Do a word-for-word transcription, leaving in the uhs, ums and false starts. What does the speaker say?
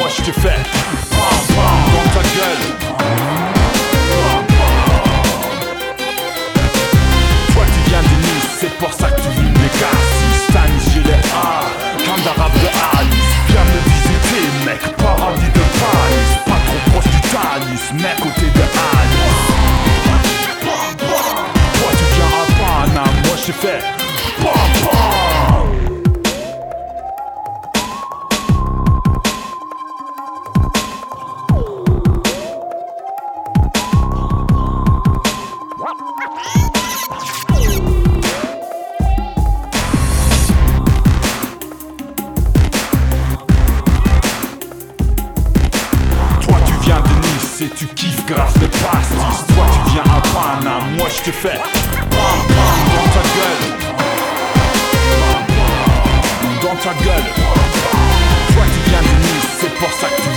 je te fais bam bam dans ta gueule. Toi tu viens de Nice, c'est pour ça que tu vis les cassis. Stanis, j'ai les A, camp d'arabe de Alice. Viens me visiter mec, paradis de Paris. Pas trop proche du Thalys, mec côté de Alice. Toi tu viens à Paname, moi je te fais bam bam. Et tu kiffes grâce le pastis. Toi tu viens à Paname, moi je te fais bam bam dans ta gueule. Dans ta gueule. Toi tu viens de Nice, c'est pour ça que tu